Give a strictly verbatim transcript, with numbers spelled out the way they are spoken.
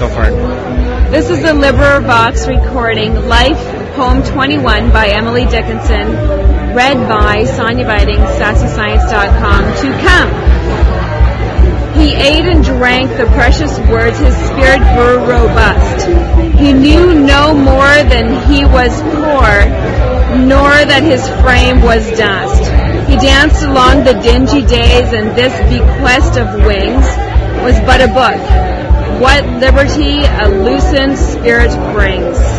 Go for it. This is the LibriVox recording, Life, Poem twenty-one by Emily Dickinson, read by Sonia Biting, Sassy Science dot com. To come. He ate and drank the precious words, his spirit grew robust. He knew no more than he was poor, nor that his frame was dust. He danced along the dingy days, and this bequest of wings was but a book. What liberty a loosened spirit brings.